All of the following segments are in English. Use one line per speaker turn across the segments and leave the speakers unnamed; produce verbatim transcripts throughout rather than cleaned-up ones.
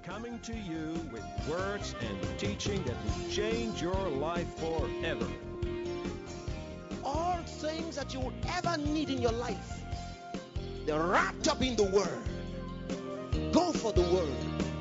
coming to you with words and teaching that will change your life forever.
All things that you would ever need in your life, they're wrapped up in the Word. Go for the Word.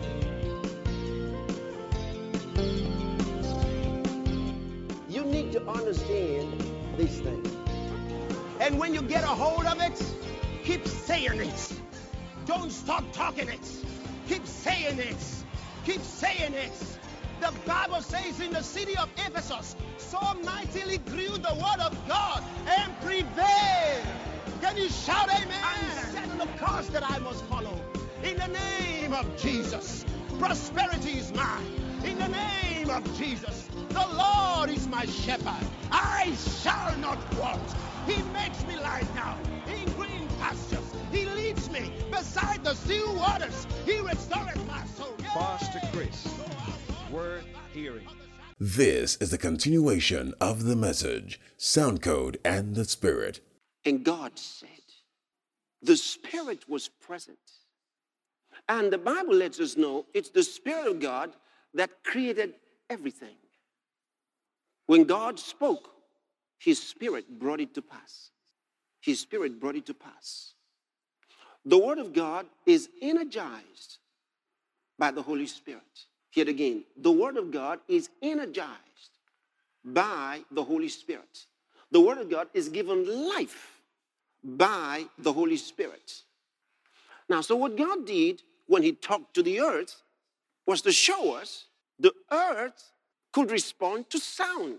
You need to understand these things. And when you get a hold of it, keep saying it. Don't stop talking it. Keep saying it. Keep saying it. The Bible says in the city of Ephesus, so mightily grew the word of God and prevailed. Can you shout amen? I'm setting the course that I must follow. In the name of Jesus, prosperity is mine. In the name of Jesus, the Lord is my shepherd. I shall not want. He makes me lie down in green pastures. He leads me beside the still waters. He restores my soul.
Pastor Chris, worth hearing.
This is the continuation of the message, Sound Code and the Spirit.
And God said, the Spirit was present. And the Bible lets us know it's the Spirit of God that created everything. When God spoke, His Spirit brought it to pass. His Spirit brought it to pass. The Word of God is energized by the Holy Spirit. Here again, the Word of God is energized by the Holy Spirit. The Word of God is given life by the Holy Spirit. Now, so what God did when He talked to the earth was to show us the earth could respond to sound,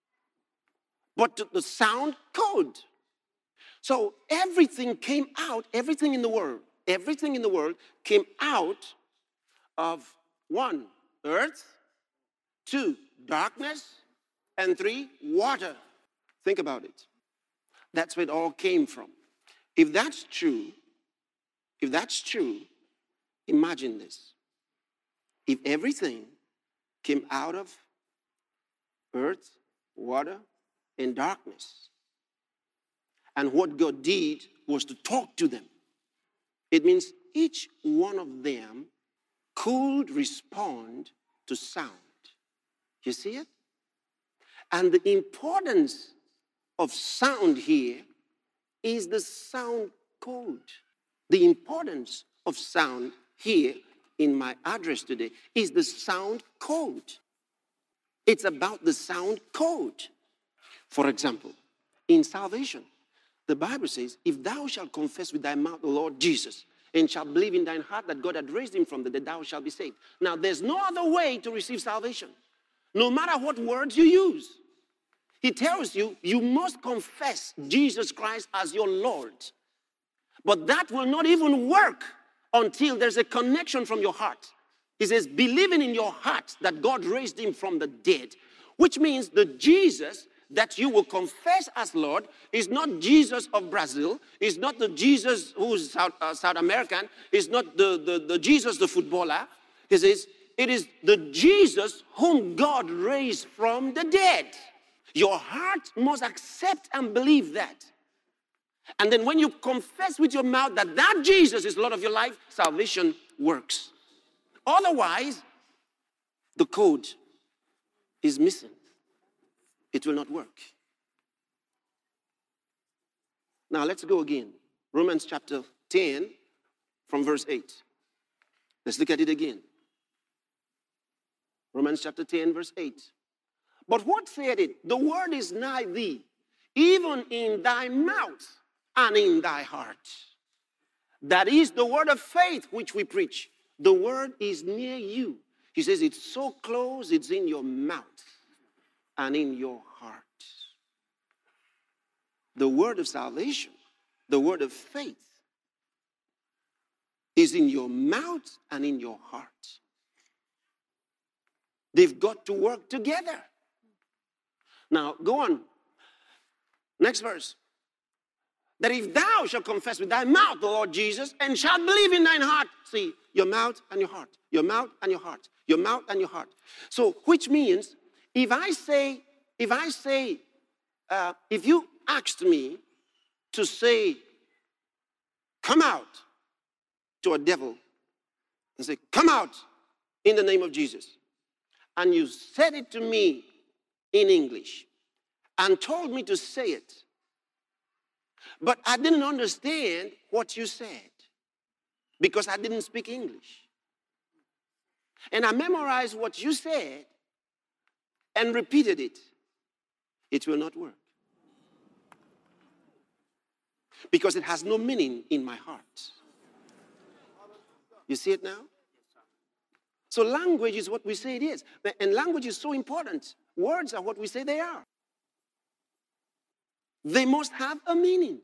but to the sound code. So everything came out, everything in the world, everything in the world came out of one, earth, two, darkness, and three, water. Think about it. That's where it all came from. If that's true, if that's true, imagine this. If everything came out of earth, water, and darkness, and what God did was to talk to them, it means each one of them could respond to sound. You see it? And the importance of sound here is the sound code. The importance of sound here in my address today is the sound code. It's about the sound code. For example, in salvation, the Bible says, if thou shalt confess with thy mouth the Lord Jesus, and shalt believe in thine heart that God had raised him from the dead, thou shalt be saved. Now, there's no other way to receive salvation, no matter what words you use. He tells you, you must confess Jesus Christ as your Lord. But that will not even work until there's a connection from your heart. He says, believing in your heart that God raised him from the dead, which means the Jesus that you will confess as Lord is not Jesus of Brazil, is not the Jesus who's South, uh, South American, is not the, the, the Jesus, the footballer. He says, it is the Jesus whom God raised from the dead. Your heart must accept and believe that. And then when you confess with your mouth that that Jesus is Lord of your life, salvation works. Otherwise, the code is missing. It will not work. Now let's go again. Romans chapter ten from verse eight. Let's look at it again. Romans chapter ten verse eight. But what said it? The word is nigh thee, even in thy mouth and in thy heart. That is the word of faith which we preach. The word is near you. He says it's so close, it's in your mouth and in your heart. The word of salvation, the word of faith, is in your mouth and in your heart. They've got to work together. Now, go on. Next verse. That if thou shalt confess with thy mouth the Lord Jesus, and shalt believe in thine heart. See, your mouth and your heart. Your mouth and your heart. Your mouth and your heart. So, which means, if I say, if I say, uh, if you asked me to say, come out to a devil, and say, come out, in the name of Jesus, and you said it to me in English and told me to say it, but I didn't understand what you said because I didn't speak English. And I memorized what you said and repeated it. It will not work. Because it has no meaning in my heart. You see it now? So language is what we say it is. And language is so important. Words are what we say they are. They must have a meaning.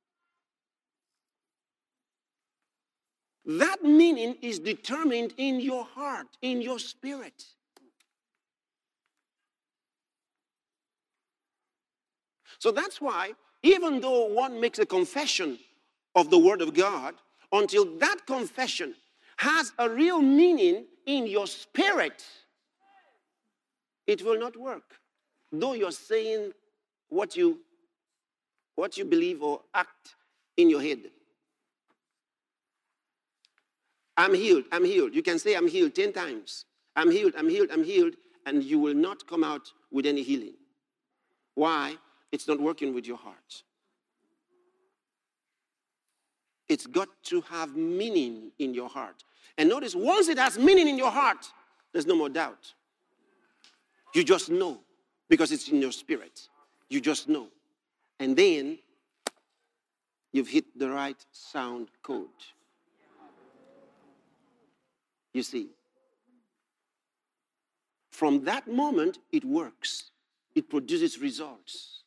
That meaning is determined in your heart, in your spirit. So that's why, even though one makes a confession of the Word of God, until that confession has a real meaning in your spirit, it will not work. Though you're saying what you, what you believe or act in your head. I'm healed, I'm healed. You can say I'm healed ten times. I'm healed, I'm healed, I'm healed, and you will not come out with any healing. Why? It's not working with your heart. It's got to have meaning in your heart. And notice, once it has meaning in your heart, there's no more doubt. You just know, because it's in your spirit. You just know. And then, you've hit the right sound code. You see, from that moment, it works. It produces results.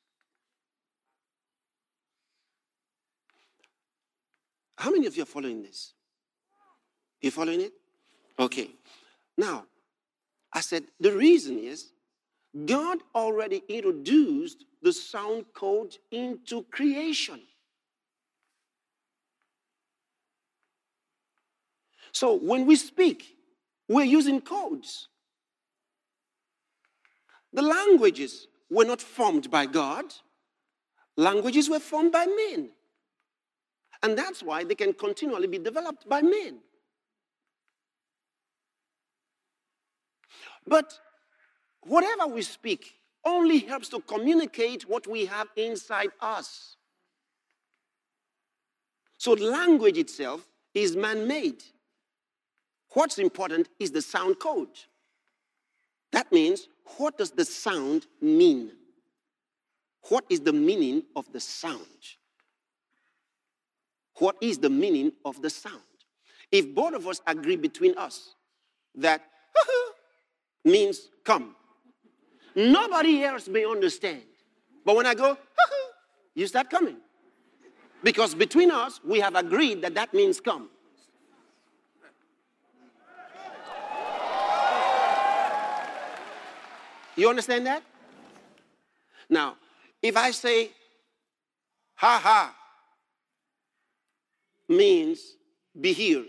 How many of you are following this? You following it? Okay. Now, I said the reason is God already introduced the sound code into creation. So when we speak, we're using codes. The languages were not formed by God. Languages were formed by men. And that's why they can continually be developed by men. But whatever we speak only helps to communicate what we have inside us. So language itself is man-made. What's important is the sound code. That means, what does the sound mean? What is the meaning of the sound? What is the meaning of the sound? If both of us agree between us that means come, nobody else may understand. But when I go, you start coming. Because between us, we have agreed that that means come. You understand that? Now, if I say, ha ha, means be healed.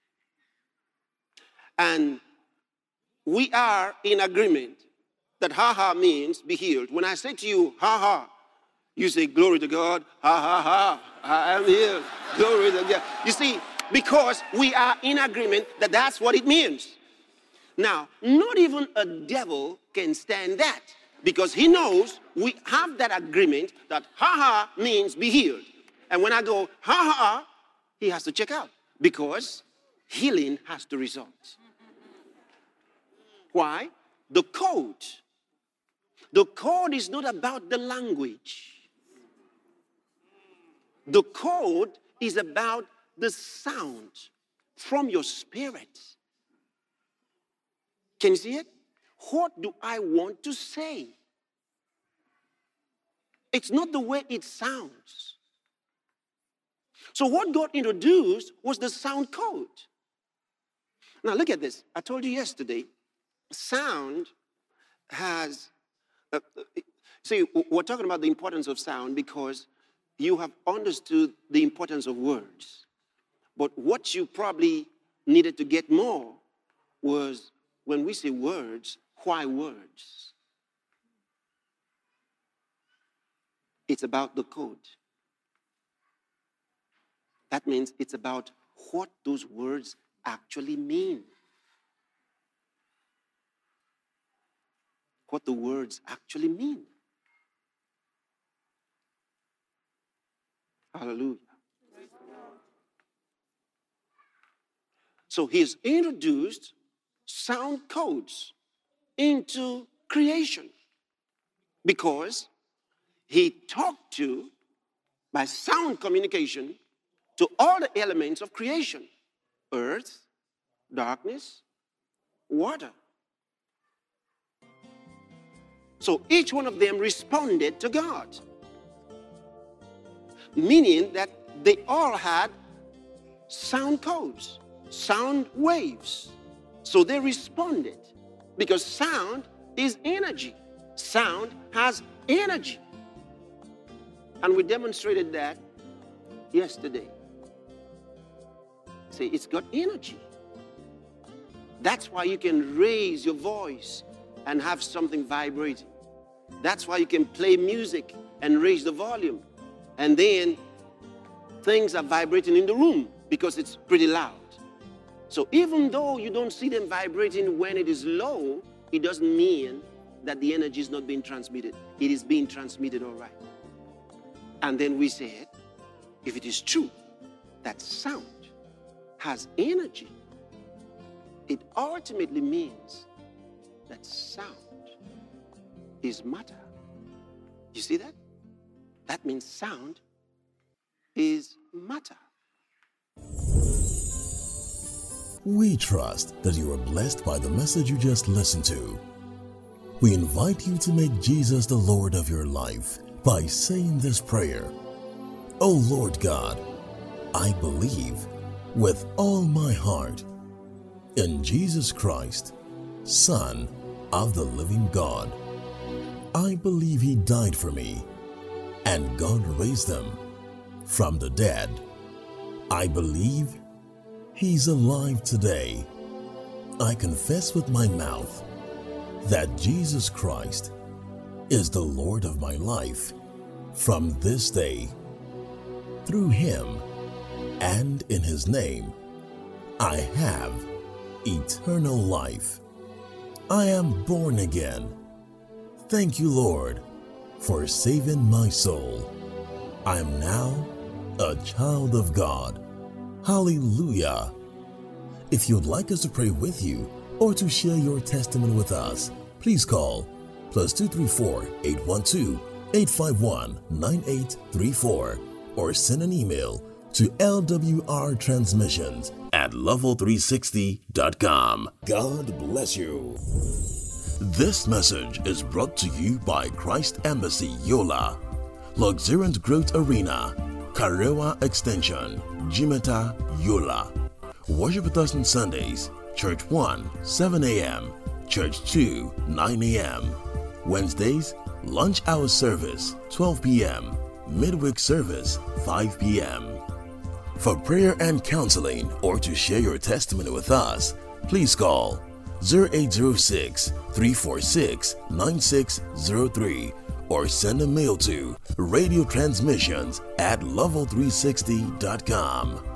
And we are in agreement that ha ha means be healed. When I say to you, ha ha, you say, glory to God, ha ha ha, I am healed, glory to God. You see, because we are in agreement that that's what it means. Now, not even a devil can stand that, because he knows we have that agreement that ha ha means be healed. And when I go ha ha, he has to check out, because healing has to result. Why? The code. The code is not about the language. The code is about the sound from your spirit. Can you see it? What do I want to say? It's not the way it sounds. So what God introduced was the sound code. Now look at this. I told you yesterday, sound has, uh, see, we're talking about the importance of sound because you have understood the importance of words. But what you probably needed to get more was, when we say words, why words? It's about the code. That means it's about what those words actually mean. what the words actually mean. Hallelujah. So he's introduced sound codes into creation because he talked to, by sound communication, to all the elements of creation: earth, darkness, water. So each one of them responded to God, meaning that they all had sound codes, sound waves. So they responded because sound is energy. Sound has energy. And we demonstrated that yesterday. See, it's got energy. That's why you can raise your voice and have something vibrating. That's why you can play music and raise the volume. And then things are vibrating in the room because it's pretty loud. So even though you don't see them vibrating when it is low, it doesn't mean that the energy is not being transmitted. It is being transmitted all right. And then we said, if it is true that sound has energy, it ultimately means that sound is matter. You see that? That means sound is matter.
We trust that you are blessed by the message you just listened to. We invite you to make Jesus the Lord of your life by saying this prayer. O Lord God, I believe with all my heart in Jesus Christ, Son of the living God. I believe He died for me and God raised Him from the dead. I believe He's alive today. I confess with my mouth that Jesus Christ is the Lord of my life from this day. Through Him and in His name, I have eternal life. I am born again. Thank you, Lord, for saving my soul. I am now a child of God. Hallelujah. If you'd like us to pray with you or to share your testimony with us, please call plus two three four, eight one two, eight five one, nine eight three four or send an email to L W R transmissions at level three sixty dot com. God bless you. This message is brought to you by Christ Embassy Yola, Luxuriant Growth Arena, Karewa Extension, Jimeta, Yola. Worship with us on Sundays, Church one, seven a.m., Church two, nine a.m. Wednesdays, lunch hour service, twelve p.m., midweek service, five p.m. For prayer and counseling or to share your testimony with us, please call zero eight zero six, three four six, nine six zero three or send a mail to radio transmissions at level three sixty dot com.